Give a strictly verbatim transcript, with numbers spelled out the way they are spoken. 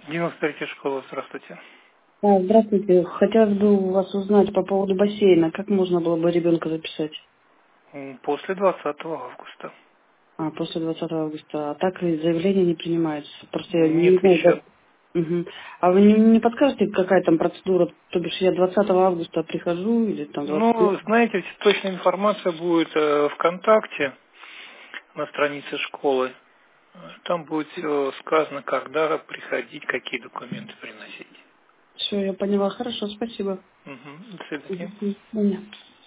девяносто третья школа, здравствуйте. А, здравствуйте. Хотелось бы у вас узнать по поводу бассейна. Как можно было бы ребенка записать? М, После двадцатого августа. А, после двадцатого августа. А так и заявление не принимается. Просто я не Нет, знаю, еще. как... Мгм. А вы не, не подскажете, какая там процедура? То бишь я двадцатого августа прихожу или там Ну, двадцать... знаете, точная информация будет э, ВКонтакте на странице школы. Там будет все сказано, когда приходить, какие документы приносить. Все, я поняла. Хорошо, спасибо. Угу. До свидания. Мгм. Понятно.